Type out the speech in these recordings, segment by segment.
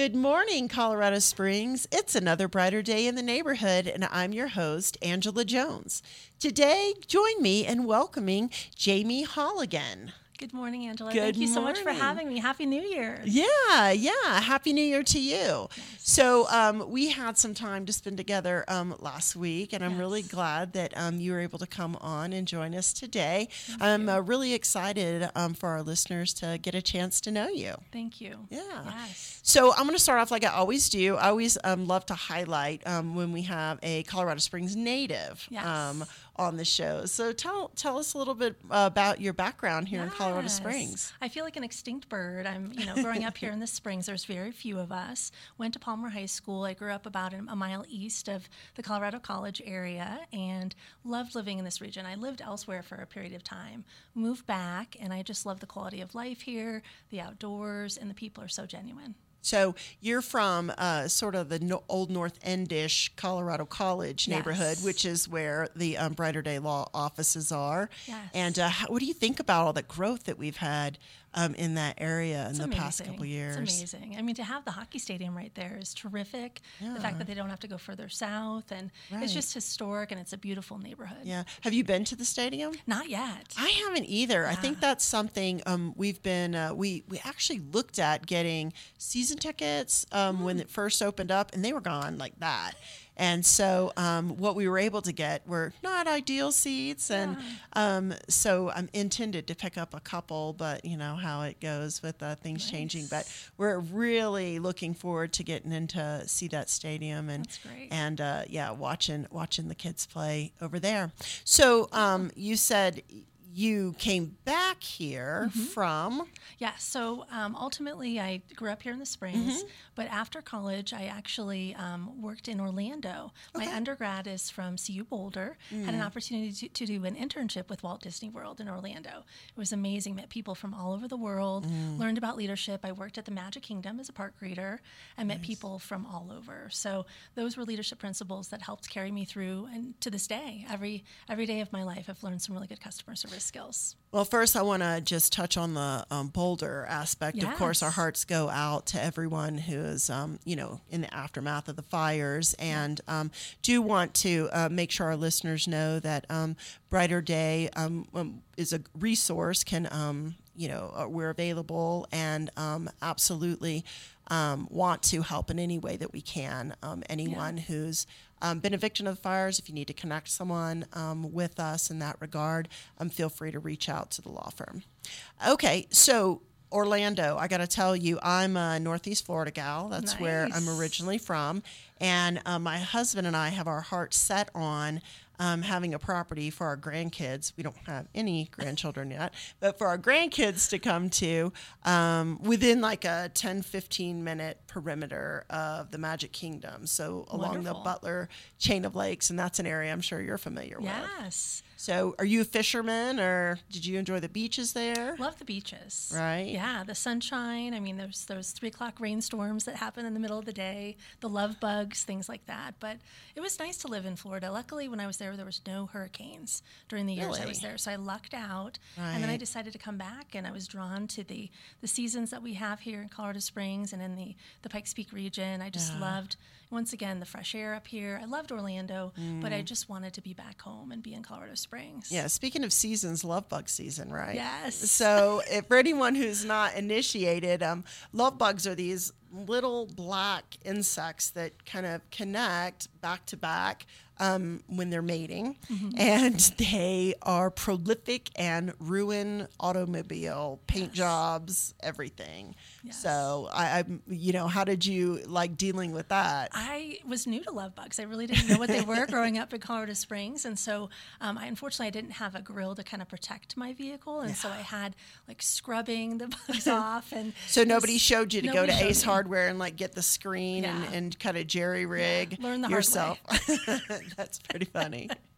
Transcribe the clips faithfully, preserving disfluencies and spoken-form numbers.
Good morning, Colorado Springs. It's another brighter day in the neighborhood, and I'm your host, Angela Jones. Today, join me in welcoming Jamie Hall again. Good morning, Angela. Good Thank you so morning. much for having me. Happy New Year. Yeah, yeah. Happy New Year to you. Yes. So um, we had some time to spend together um, last week, and I'm Yes. really glad that um, you were able to come on and join us today. Thank I'm you. uh, really excited um, for our listeners to get a chance to know you. Thank you. Yeah. Yes. So I'm going to start off like I always do. I always um, love to highlight um, when we have a Colorado Springs native Yes. um, on the show. So tell tell us a little bit uh, about your background here in Colorado Yes. Springs. I feel like an extinct bird. I'm, you know, growing up here in the Springs, there's very few of us. Went to Palmer High School. I grew up about a mile east of the Colorado College area and loved living in this region. I lived elsewhere for a period of time, moved back, and I just love the quality of life here, the outdoors, and the people are so genuine. So you're from uh, sort of the no- old North Endish Colorado College Yes. neighborhood, which is where the um, Brighter Day Law offices are. Yes. And uh, how, what do you think about all the growth that we've had um, in that area It's in the amazing. past couple years? It's amazing. I mean, to have the hockey stadium right there is terrific. Yeah. The fact that they don't have to go further south, and Right. it's just historic, and it's a beautiful neighborhood. Yeah. Have you been to the stadium? Not yet. I haven't either. I think Yeah. that's something um, we've been, uh, we, we actually looked at getting season tickets um, when it first opened up, and they were gone like that. And so um, what we were able to get were not ideal seats. And um, so I'm intended to pick up a couple, but you know how it goes with uh, things Nice. changing. But we're really looking forward to getting in to see that stadium and That's great. and uh, yeah, watching watching the kids play over there. So um, you said you came back here Mm-hmm. from Yeah, so um, ultimately I grew up here in the Springs, Mm-hmm. but after college I actually um, worked in Orlando. My undergrad is from C U Boulder, had Mm. an opportunity to, to do an internship with Walt Disney World in Orlando. It was amazing, met people from all over the world, Mm. learned about leadership. I worked at the Magic Kingdom as a park greeter and met people from all over. So those were leadership principles that helped carry me through, and to this day, every every day of my life I've learned some really good customer service skills. Well, first, I want to just touch on the um, Boulder aspect. Of course, our Yes. hearts go out to everyone who is, um, you know, in the aftermath of the fires, and um, do want to uh, make sure our listeners know that um, Brighter Day um, um, is a resource. Can um, you know, uh, we're available and um, absolutely um, want to help in any way that we can. Um, anyone who's um, been a victim of the fires, if you need to connect someone um, with us in that regard, um, feel free to reach out to the law firm. Okay, so Orlando, I got to tell you, I'm a Northeast Florida gal. That's where I'm Nice. originally from. And uh, my husband and I have our hearts set on um, having a property for our grandkids. We don't have any grandchildren yet, but for our grandkids to come to um, within like a ten, fifteen minute perimeter of the Magic Kingdom. So along the Wonderful. Butler chain of lakes, and that's an area I'm sure you're familiar with. Yes. So are you a fisherman, or did you enjoy the beaches there? Love the beaches. Right. Yeah, the sunshine. I mean, there's those three o'clock rainstorms that happen in the middle of the day, the love bugs, things like that. But it was nice to live in Florida. Luckily, when I was there, there was no hurricanes during the years I Really? was there. So I lucked out. And then I Right. decided to come back, and I was drawn to the, the seasons that we have here in Colorado Springs and in the, the Pikes Peak region. I just Yeah. loved, once again, the fresh air up here. I loved Orlando, but Mm. I just wanted to be back home and be in Colorado Springs. Yeah, speaking of seasons, love bug season, right? Yes. So, if for anyone who's not initiated, um, love bugs are these little black insects that kind of connect back to back um, when they're mating, and they are prolific and ruin automobile paint Yes. jobs, everything. Yes. So, I, I'm, you know, how did you like dealing with that? I was new to love bugs. I really didn't know what they were growing up in Colorado Springs, and so um, I unfortunately I didn't have a grill to kind of protect my vehicle, and so I had like scrubbing the bugs off. And So nobody just- showed you to go nobody to showed Ace me. Hardware and like get the screen and, Yeah. and kind of jerry rig learn the hard yourself. That's pretty funny.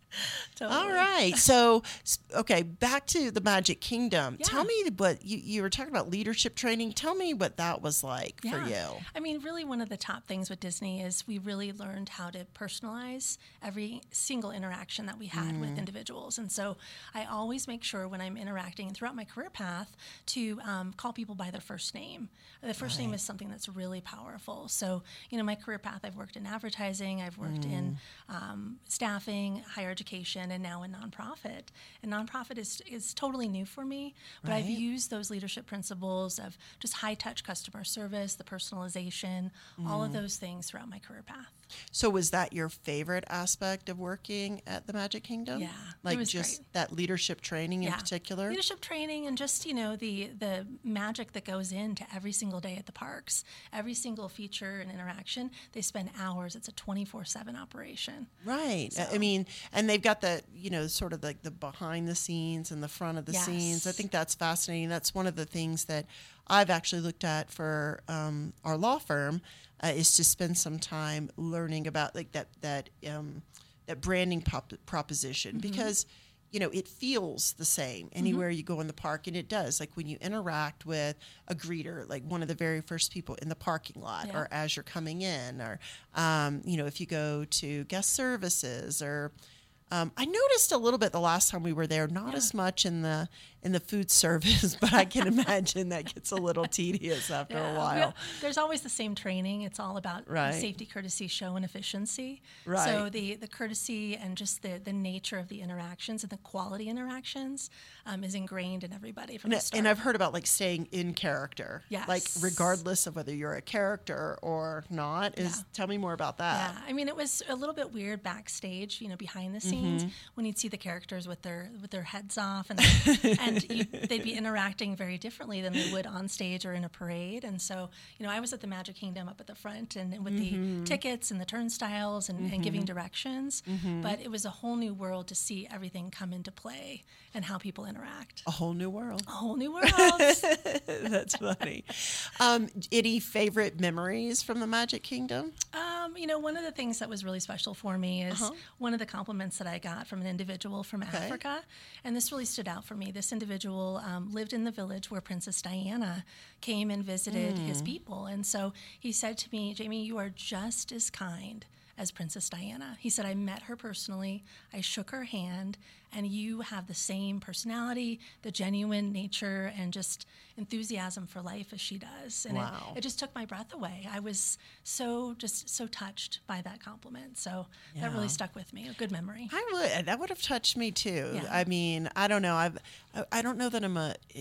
Totally. All right. So, s- okay, back to the Magic Kingdom. Yeah. Tell me what you, you were talking about leadership training. Tell me what that was like for Yeah. you. I mean, really, one of the top things with Disney is we really learned how to personalize every single interaction that we had with individuals. And so I always make sure when I'm interacting and throughout my career path to um, call people by their first name. The first name is something that's really powerful. So, you know, my career path, I've worked in advertising, I've worked in um, staffing, higher education, and now in nonprofit. And nonprofit is, is totally new for me, but I've Right. used those leadership principles of just high touch customer service, the personalization, all of those things throughout my career path. So, was that your favorite aspect of working at the Magic Kingdom? Yeah, it Like was just great. that leadership training in particular? Leadership training and just, you know, the the magic that goes into every single day at the parks. Every single feature and interaction, they spend hours. It's a twenty-four seven operation. Right. I- I So- mean, and they've got the, you know, sort of like the behind the scenes and the front of the scenes. I Yes. think that's fascinating. That's one of the things that I've actually looked at for um, our law firm uh, is to spend some time learning about like that, that, um, that branding pop- proposition because, you know, it feels the same anywhere you go in the park, and it does. Like when you interact with a greeter, like one of the very first people in the parking lot, Yeah. or as you're coming in, or um, you know, if you go to guest services, or um, I noticed a little bit the last time we were there, not Yeah. as much in the in the food service, but I can imagine that gets a little tedious after Yeah, a we- while. there's always the same training. It's all about Right. safety, courtesy, show, and efficiency. So Right. the, the courtesy and just the, the nature of the interactions and the quality interactions um, is ingrained in everybody from And, the start. and I've heard about like staying in character, like Yes. regardless of whether you're a character or not. Is Yeah. tell me more about that. Yeah, I mean, it was a little bit weird backstage, you know, behind the scenes when you'd see the characters with their with their heads off, and and you, they'd be interacting very differently than they would on stage or in a parade. And so, you know, I was at the Magic Kingdom up at the front and with the tickets and the turnstiles and, and giving directions, but it was a whole new world to see everything come into play and how people interact. A whole new world. A whole new world. That's funny. Um, any favorite memories from the Magic Kingdom? Um, you know, one of the things that was really special for me is Uh-huh. one of the compliments that I got from an individual from Africa, and this really stood out for me. This individual um, lived in the village where Princess Diana came and visited his people, and so he said to me, "Jamie, you are just as kind as Princess Diana." He said, "I met her personally, I shook her hand, and you have the same personality, the genuine nature, and just enthusiasm for life as she does." And Wow. it, it just took my breath away. I was so, just so touched by that compliment. So that Yeah. really stuck with me, a good memory. I would. That would have touched me too. Yeah. I mean, I don't know. I've. I, I don't know that I'm a, a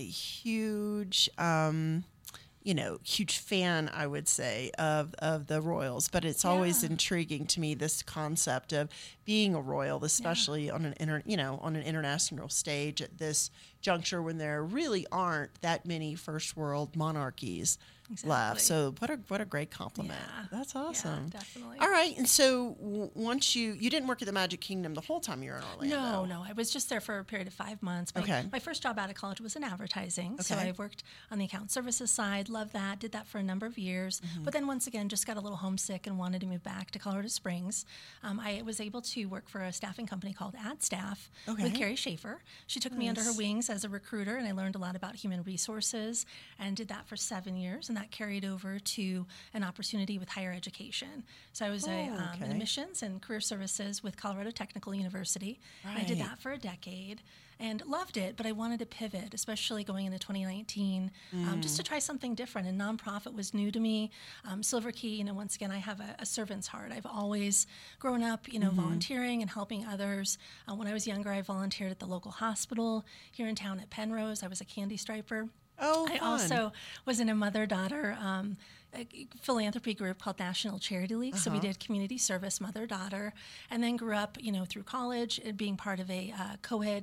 huge. Um, you know, huge fan, I would say, of, of the royals, but it's always Yeah. intriguing to me, this concept of being a royal, especially on an inter, you know, on an international stage at this juncture when there really aren't that many first world monarchies left. Exactly. So what a what a great compliment. Yeah. That's Yeah, awesome. definitely. All right, and so w- once you you didn't work at the Magic Kingdom the whole time you were in Orlando. No, no. I was just there for a period of five months. My, Okay. my first job out of college was in advertising. So Okay. I worked on the account services side, loved that, did that for a number of years. Mm-hmm. But then once again, just got a little homesick and wanted to move back to Colorado Springs. Um, I was able to work for a staffing company called AdStaff Okay. with Carrie Schaefer. She took me under her Nice. wings as a recruiter, and I learned a lot about human resources and did that for seven years. And that carried over to an opportunity with higher education. So I was a, Oh, um, in okay. admissions and career services with Colorado Technical University. I did Right. that for a decade and loved it, but I wanted to pivot, especially going into twenty nineteen, um, just to try something different. And nonprofit was new to me. Um, Silver Key, you know, once again, I have a, a servant's heart. I've always grown up, you know, volunteering and helping others. Uh, when I was younger, I volunteered at the local hospital here in town at Penrose. I was a candy striper. Oh, I fun. also was in a mother-daughter um, a philanthropy group called National Charity League. So we Uh-huh. did community service, mother-daughter, and then grew up, you know, through college, and being part of a uh, co-ed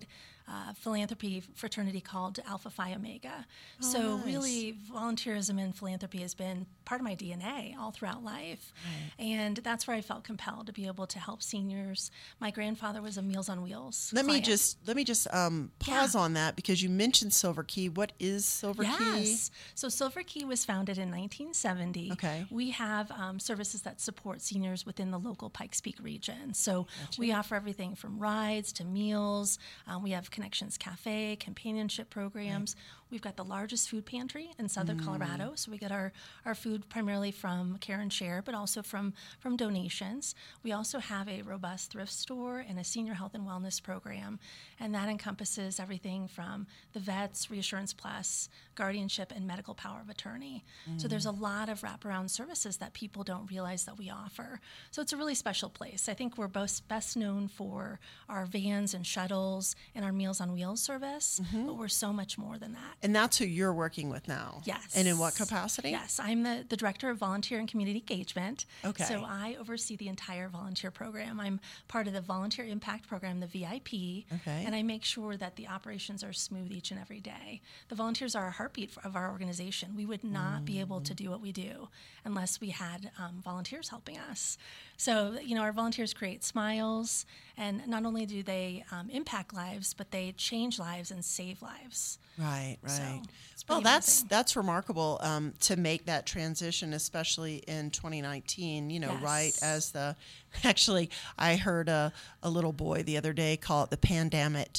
uh, philanthropy fraternity called Alpha Phi Omega. Oh, so nice. really, volunteerism and philanthropy has been part of my D N A all throughout life. Right. And that's where I felt compelled to be able to help seniors. My grandfather was a Meals on Wheels Let client. me just let me just um, pause Yeah. on that because you mentioned Silver Key. What is Silver yes. Key? Yes. So Silver Key was founded in nineteen seventy. Okay. We have um, services that support seniors within the local Pikes Peak region. So gotcha. We offer everything from rides to meals. Um, we have Connections Cafe, companionship programs. Right. We've got the largest food pantry in southern mm. Colorado. So we get our, our food primarily from Care and Share, but also from, from donations. We also have a robust thrift store and a senior health and wellness program. And that encompasses everything from the vets, Reassurance Plus, guardianship, and medical power of attorney. Mm. So there's a lot of wraparound services that people don't realize that we offer. So it's a really special place. I think we're both best known for our vans and shuttles and our Meals on Wheels service, mm-hmm. but we're so much more than that. And that's who you're working with now? Yes. And in what capacity? Yes, I'm the, the Director of Volunteer and Community Engagement. Okay. So I oversee the entire volunteer program. I'm part of the Volunteer Impact Program, the V I P, okay. and I make sure that the operations are smooth each and every day. The volunteers are a heartbeat of our organization. We would not mm. be able to do what we do unless we had um, volunteers helping us. So, you know, our volunteers create smiles, and not only do they um, impact lives, but they change lives and save lives. Right, right. So, well, that's amazing. that's remarkable um, to make that transition, especially in twenty nineteen. You know, yes. right as the actually, I heard a, a little boy the other day call it the pandemic.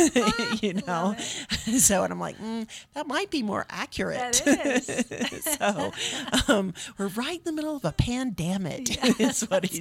You know, so and I'm like, mm, that might be more accurate. That is. So um, we're right in the middle of a pandemic. Yeah, is what he cute.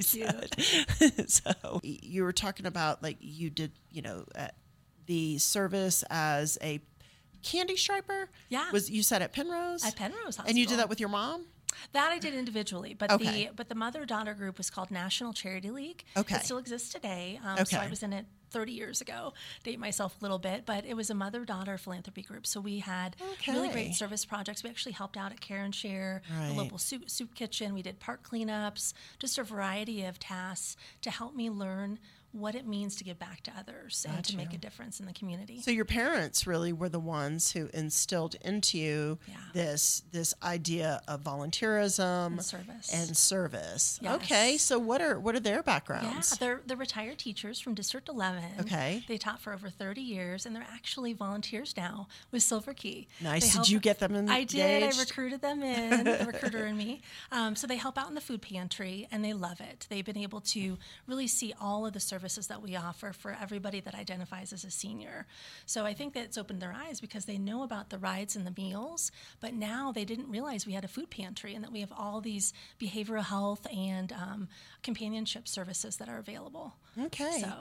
said. So you were talking about like you did, you know, uh, the service as a candy striper. Yeah. Was you said at Penrose? At Penrose Hospital. And you did that with your mom? That I did individually, but okay. the but the mother-daughter group was called National Charity League. Okay. It still exists today. Um, okay. So I was in it thirty years ago. Date myself a little bit, but it was a mother-daughter philanthropy group. So we had okay. really great service projects. We actually helped out at Care and Share, right. the local soup, soup kitchen. We did park cleanups, just a variety of tasks to help me learn what it means to give back to others gotcha. And to make a difference in the community. So your parents really were the ones who instilled into you yeah. this this idea of volunteerism and service. And service. Yes. Okay, so what are what are their backgrounds? Yeah, they're they're retired teachers from District eleven. Okay, they taught for over thirty years, and they're actually volunteers now with Silver Key. Nice. They did help, you get them in? I did. I recruited them in, the recruiter and me. Um, so they help out in the food pantry, and they love it. They've been able to really see all of the services that we offer for everybody that identifies as a senior. So I think that it's opened their eyes because they know about the rides and the meals, but now they didn't realize we had a food pantry and that we have all these behavioral health and um, companionship services that are available. Okay. So.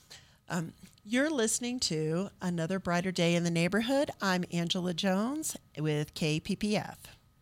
Um, you're listening to Another Brighter Day in the Neighborhood. I'm Angela Jones with K P P F.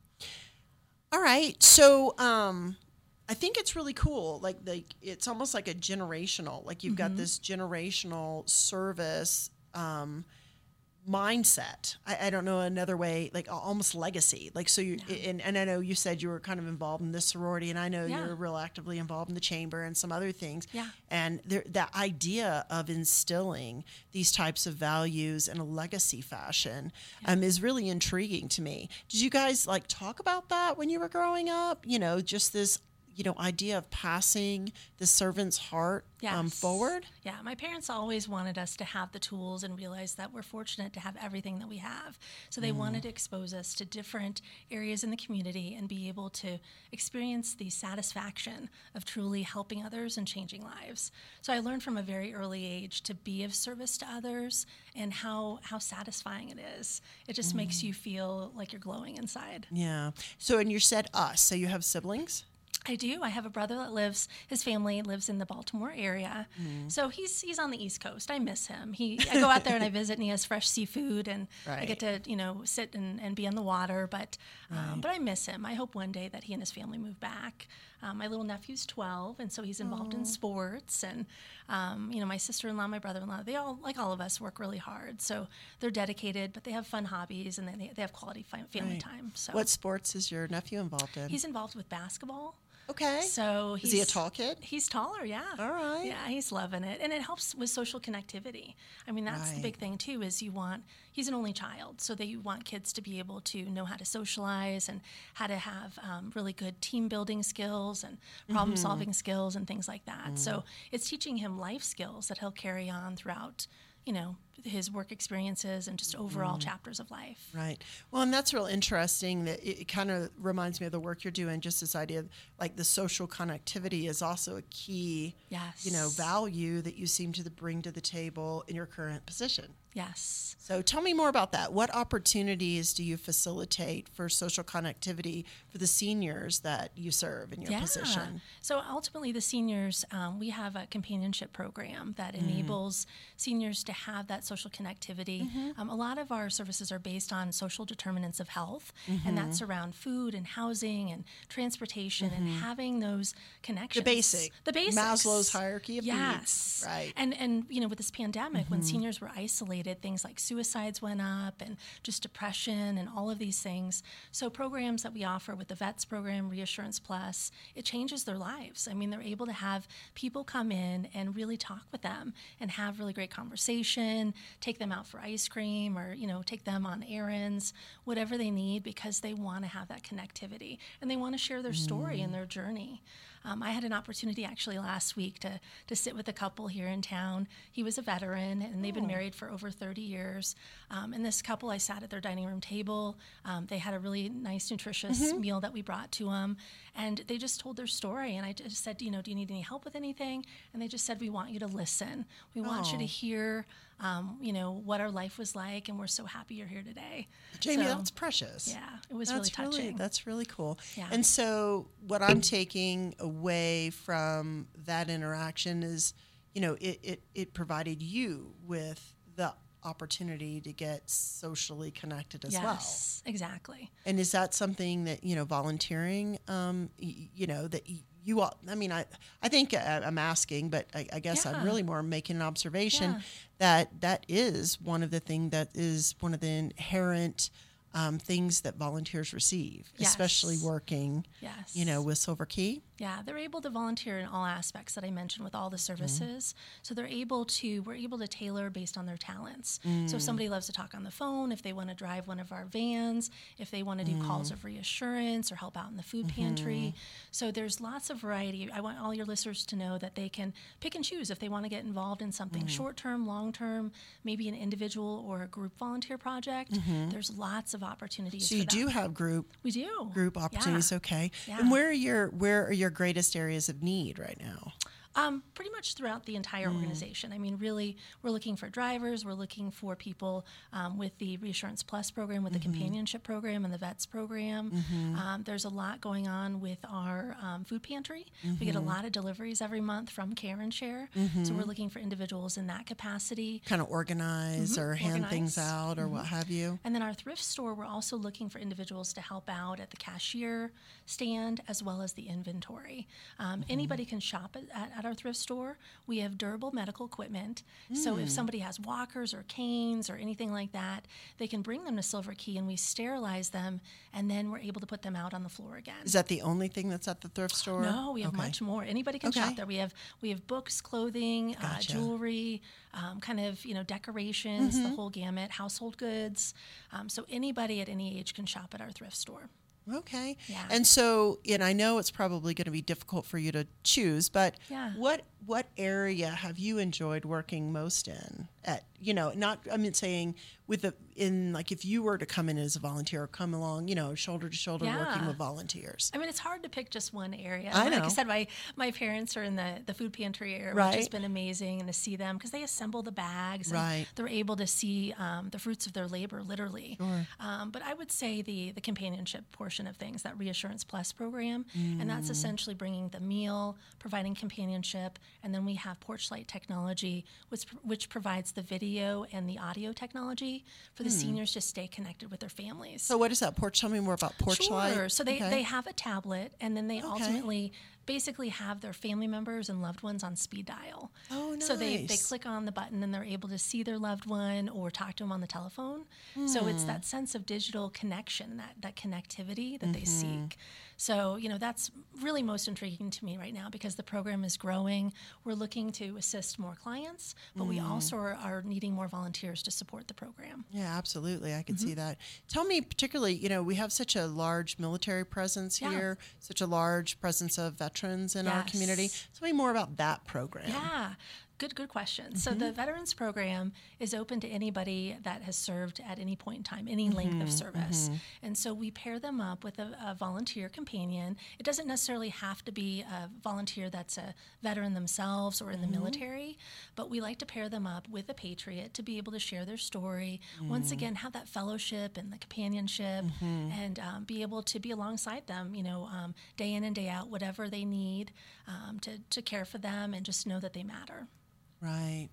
All right, so um, I think it's really cool. Like, like it's almost like a generational. Like you've mm-hmm. got this generational service um, mindset. I, I don't know another way. Like almost legacy. Like so, you yeah. and, and I know you said you were kind of involved in this sorority, and I know yeah. you're real actively involved in the chamber and some other things. Yeah. And there, that idea of instilling these types of values in a legacy fashion yeah. um, is really intriguing to me. Did you guys like talk about that when you were growing up? You know, just this. You know, idea of passing the servant's heart yes. um, forward? Yeah, my parents always wanted us to have the tools and realize that we're fortunate to have everything that we have. So they mm. wanted to expose us to different areas in the community and be able to experience the satisfaction of truly helping others and changing lives. So I learned from a very early age to be of service to others and how, how satisfying it is. It just mm. makes you feel like you're glowing inside. Yeah. So, and you said us, so you have siblings? I do. I have a brother that lives, his family lives in the Baltimore area. Mm. So he's he's on the East Coast. I miss him. He I go out there and I visit and he has fresh seafood and right. I get to, you know, sit and, and be on the water. But um, right. but I miss him. I hope one day that he and his family move back. Um, my little nephew's twelve, and so he's involved Aww. In sports. And, um, you know, my sister-in-law, my brother-in-law, they all, like all of us, work really hard. So they're dedicated, but they have fun hobbies, and they, they have quality family right. time. So what sports is your nephew involved in? He's involved with basketball. Okay. So Is he's, he a tall kid? He's taller, yeah. All right. Yeah, he's loving it. And it helps with social connectivity. I mean, that's Right. the big thing, too, is you want, he's an only child, so they want kids to be able to know how to socialize and how to have um, really good team building skills and problem solving Mm-hmm. skills and things like that. Mm. So it's teaching him life skills that he'll carry on throughout, you know, his work experiences and just overall mm. chapters of life. Right. Well, and that's real interesting that it, it kind of reminds me of the work you're doing, just this idea of like the social connectivity is also a key, yes. you know, value that you seem to bring to the table in your current position. Yes. So tell me more about that. What opportunities do you facilitate for social connectivity for the seniors that you serve in your yeah. position? So ultimately, the seniors, um, we have a companionship program that mm. enables seniors to have that social connectivity. Mm-hmm. Um, a lot of our services are based on social determinants of health, mm-hmm. and that's around food and housing and transportation mm-hmm. and having those connections. The basic. The basics. Maslow's hierarchy of yes. needs. Right. And, and, you know, with this pandemic, mm-hmm. when seniors were isolated, things like suicides went up and just depression and all of these things. So programs that we offer with the VETS program, Reassurance Plus, it changes their lives. I mean, they're able to have people come in and really talk with them and have really great conversation, take them out for ice cream or, you know, take them on errands, whatever they need, because they want to have that connectivity and they want to share their story mm. and their journey. Um, I had an opportunity actually last week to to sit with a couple here in town. He was a veteran, and they've been married for over thirty years. Um, and this couple, I sat at their dining room table. Um, they had a really nice, nutritious mm-hmm. meal that we brought to them, and they just told their story. And I just said, you know, do you need any help with anything? And they just said, we want you to listen. We want oh. you to hear, um, you know, what our life was like, and we're so happy you're here today. Jamie, so, that's precious. Yeah, it was that's really touching. Really, that's really cool. Yeah. And so what I'm taking away from that interaction is, you know, it, it, it provided you with the opportunity to get socially connected as yes, well. Yes, exactly. And is that something that, you know, volunteering, um, y- you know, that y- you all, I mean, I, I think I, I'm asking, but I, I guess yeah. I'm really more making an observation yeah. that that is one of the things that is one of the inherent um, things that volunteers receive, yes. especially working, yes. you know, with Silver Key. Yeah, they're able to volunteer in all aspects that I mentioned with all the services. Mm. So they're able to, we're able to tailor based on their talents. Mm. So if somebody loves to talk on the phone, if they want to drive one of our vans, if they want to do mm. calls of reassurance or help out in the food mm-hmm. pantry. So there's lots of variety. I want all your listeners to know that they can pick and choose if they want to get involved in something mm. short-term, long-term, maybe an individual or a group volunteer project. Mm-hmm. There's lots of opportunities. So you for do them. have group. We do. Group opportunities, yeah. okay. Yeah. And where are your where are your greatest areas of need right now? Um, pretty much throughout the entire mm. organization. I mean, really, we're looking for drivers. We're looking for people um, with the Reassurance Plus program, with mm-hmm. the companionship program, and the VETS program. Mm-hmm. Um, there's a lot going on with our um, food pantry. Mm-hmm. We get a lot of deliveries every month from Care and Share. Mm-hmm. So we're looking for individuals in that capacity. Kind of organize mm-hmm. or hand organize. things out or mm-hmm. what have you. And then our thrift store, we're also looking for individuals to help out at the cashier stand as well as the inventory. Um, mm-hmm. Anybody can shop at, at At our thrift store. We have durable medical equipment. Mm. So if somebody has walkers or canes or anything like that, they can bring them to Silver Key and we sterilize them, and then we're able to put them out on the floor again. Is that the only thing that's at the thrift store? No, we have okay. much more. Anybody can okay. shop there. We have we have books, clothing, gotcha. uh, jewelry, um, kind of you know decorations, mm-hmm. the whole gamut, household goods. Um, so anybody at any age can shop at our thrift store. Okay. Yeah. And so, and I know it's probably going to be difficult for you to choose, but yeah. what what area have you enjoyed working most in? At you know, not I mean saying with the in like if you were to come in as a volunteer or come along, you know, shoulder to shoulder yeah. working with volunteers. I mean, it's hard to pick just one area. I know. Like I said, my my parents are in the, the food pantry area, right. which has been amazing, and to see them because they assemble the bags, right. and they're able to see um, the fruits of their labor, literally. Sure. Um, but I would say the the companionship portion of things, that Reassurance Plus program, mm. and that's essentially bringing the meal, providing companionship, and then we have Porchlight technology, which which provides the video and the audio technology for the mm. seniors to stay connected with their families. So what is that? Porch? Tell me more about Porchlight. Sure. So they, okay. they have a tablet, and then they okay. ultimately basically have their family members and loved ones on speed dial. Oh, nice. So they, they click on the button and they're able to see their loved one or talk to them on the telephone. Mm. So it's that sense of digital connection, that, that connectivity that mm-hmm. they seek. So, you know, that's really most intriguing to me right now because the program is growing. We're looking to assist more clients, but mm. we also are, are needing more volunteers to support the program. Yeah, absolutely. I can mm-hmm. see that. Tell me particularly, you know, we have such a large military presence yeah. here, such a large presence of veterans in yes. our community. Tell me more about that program. Yeah. Good, good question. Mm-hmm. So the Veterans Program is open to anybody that has served at any point in time, any mm-hmm. length of service. Mm-hmm. And so we pair them up with a, a volunteer companion. It doesn't necessarily have to be a volunteer that's a veteran themselves or in mm-hmm. the military, but we like to pair them up with a patriot to be able to share their story. Mm-hmm. Once again, have that fellowship and the companionship mm-hmm. and um, be able to be alongside them, you know, um, day in and day out, whatever they need um, to, to care for them and just know that they matter. Right.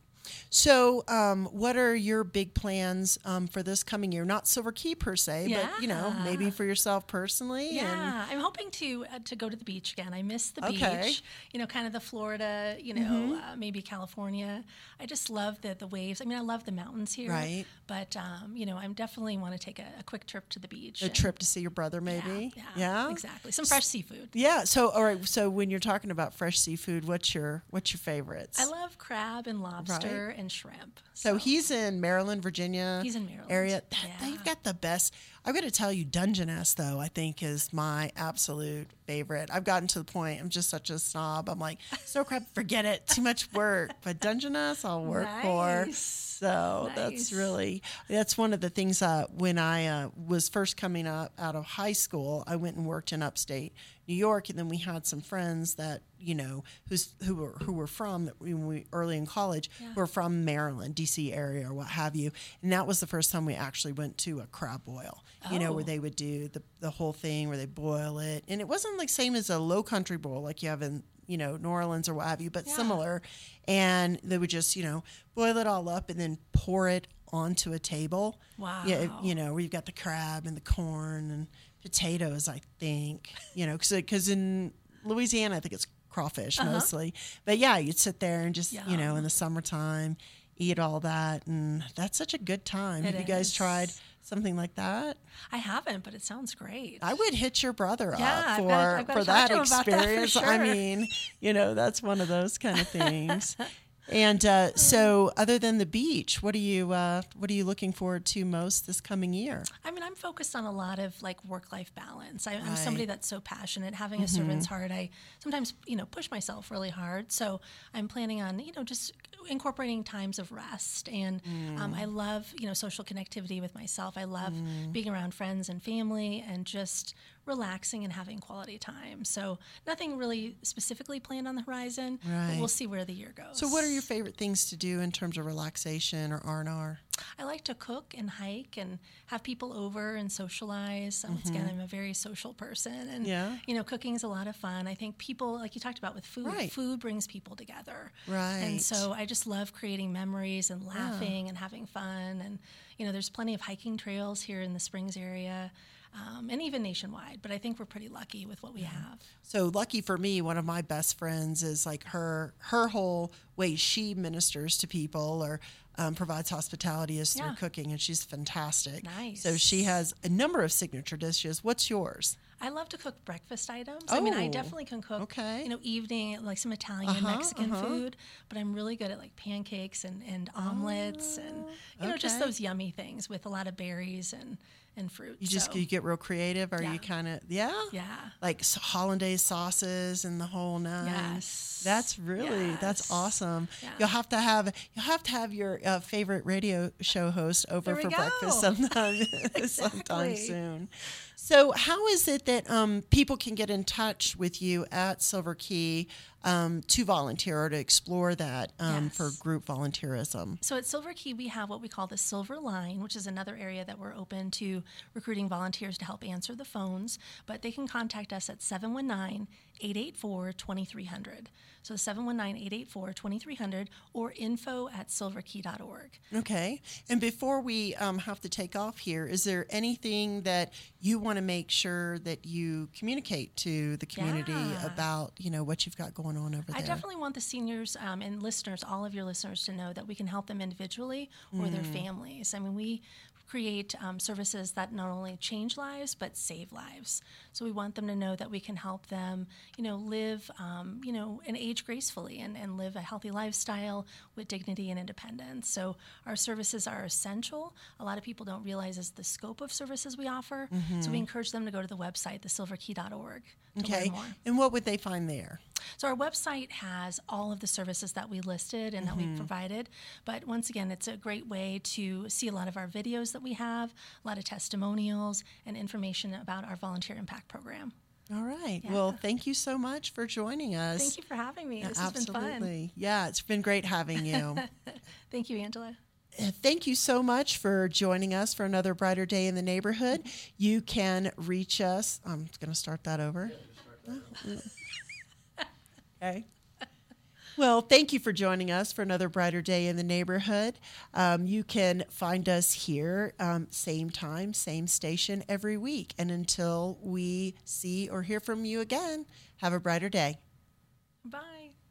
So, um, what are your big plans um, for this coming year? Not Silver Key per se, yeah. but you know, maybe for yourself personally. Yeah, and I'm hoping to uh, to go to the beach again. I miss the okay. beach. You know, kind of the Florida. You know, mm-hmm. uh, maybe California. I just love the the waves. I mean, I love the mountains here. Right. But um, you know, I definitely want to take a, a quick trip to the beach. A and, trip to see your brother, maybe. Yeah, yeah, yeah. Exactly. Some fresh seafood. Yeah. So, all right. So, when you're talking about fresh seafood, what's your what's your favorites? I love crab and lobster right. and shrimp. So, so he's in Maryland, Virginia. He's in Maryland. Area. That, yeah. They've got the best. I've got to tell you, Dungeness, though, I think is my absolute favorite. I've gotten to the point, I'm just such a snob. I'm like, snow crab, forget it. Too much work. But Dungeness, I'll work nice. for. So nice. that's really, that's one of the things uh, when I uh, was first coming up out of high school, I went and worked in upstate New York. And then we had some friends that, you know, who's, who were who were from, when we, early in college, yeah. who were from Maryland, D C area or what have you. And that was the first time we actually went to a crab boil, you oh. know, where they would do the, the whole thing where they boil it. And it wasn't like same as a low country boil like you have in, you know, New Orleans or what have you, but yeah. similar. And they would just, you know, boil it all up and then pour it onto a table. Wow. Yeah, you know, where you've got the crab and the corn and potatoes, I think, you know, because in Louisiana, I think it's crawfish uh-huh. mostly. But yeah, you'd sit there and just, Yum. you know, in the summertime, eat all that. And that's such a good time. It Have you guys is. tried something like that? I haven't, but it sounds great. I would hit your brother yeah, up for, I've got, I've got for that experience. That for sure. I mean, you know, that's one of those kind of things. And uh, so, other than the beach, what are you uh, what are you looking forward to most this coming year? I mean, I'm focused on a lot of like work-life balance. I, right. I'm somebody that's so passionate. Having a mm-hmm. servant's heart, I sometimes you know push myself really hard. So I'm planning on you know just incorporating times of rest. And mm. um, I love you know social connectivity with myself. I love mm. being around friends and family and just relaxing and having quality time. So nothing really specifically planned on the horizon, right. but we'll see where the year goes. So what are your favorite things to do in terms of relaxation or R and R? I like to cook and hike and have people over and socialize. Once mm-hmm. again, I'm a very social person. And, yeah. you know, cooking is a lot of fun. I think people, like you talked about with food, right. food brings people together. Right. And so I just love creating memories and laughing yeah. and having fun. And, you know, there's plenty of hiking trails here in the Springs area. Um, and even nationwide, but I think we're pretty lucky with what we have. So lucky for me, one of my best friends is like her her whole way she ministers to people or um, provides hospitality is through yeah. cooking, and she's fantastic. Nice. So she has a number of signature dishes. What's yours? I love to cook breakfast items. Oh, I mean, I definitely can cook, okay. you know, evening, like some Italian, uh-huh, Mexican uh-huh. food, but I'm really good at like pancakes and, and omelets oh, and, you know, okay. just those yummy things with a lot of berries and, and fruit. You just so, you get real creative, or yeah. you kind of yeah, yeah, like hollandaise sauces and the whole nine. Yes, that's really yes. that's awesome. Yeah. You'll have to have you'll have to have your uh, favorite radio show host over for go. breakfast sometime exactly. sometime soon. So, how is it that um, people can get in touch with you at Silver Key um, to volunteer or to explore that um, Yes. for group volunteerism? So at Silver Key, we have what we call the Silver Line, which is another area that we're open to recruiting volunteers to help answer the phones. But they can contact us at seven one nine, eight eight four, two three zero zero. So seven one nine, eight eight four, two three zero zero or info at silver key dot org. Okay. And before we um, have to take off here, is there anything that you want to make sure that you communicate to the community Yeah. about, you know, what you've got going on over I there? definitely want the seniors um, and listeners, all of your listeners, to know that we can help them individually or their families. I mean, we create um, services that not only change lives but save lives. So we want them to know that we can help them, you know, live, um, you know, and age gracefully and, and live a healthy lifestyle with dignity and independence. So our services are essential. A lot of people don't realize is the scope of services we offer. So we encourage them to go to the website, the silver key dot org, to Okay. learn more. And what would they find there? So our website has all of the services that we listed and that we provided. But once again, it's a great way to see a lot of our videos that we have, a lot of testimonials, and information about our volunteer impact program. All right. Yeah. Well, thank you so much for joining us. Thank you for having me. Yeah, This has been fun. absolutely. Yeah, it's been great having you. Thank you, Angela. Uh, Thank you so much for joining us for another Brighter Day in the Neighborhood. You can reach us. I'm going to start that over. Okay. Well, thank you for joining us for another Brighter Day in the Neighborhood. Um, you can find us here, um, same time, same station every week. And until we see or hear from you again, have a brighter day. Bye.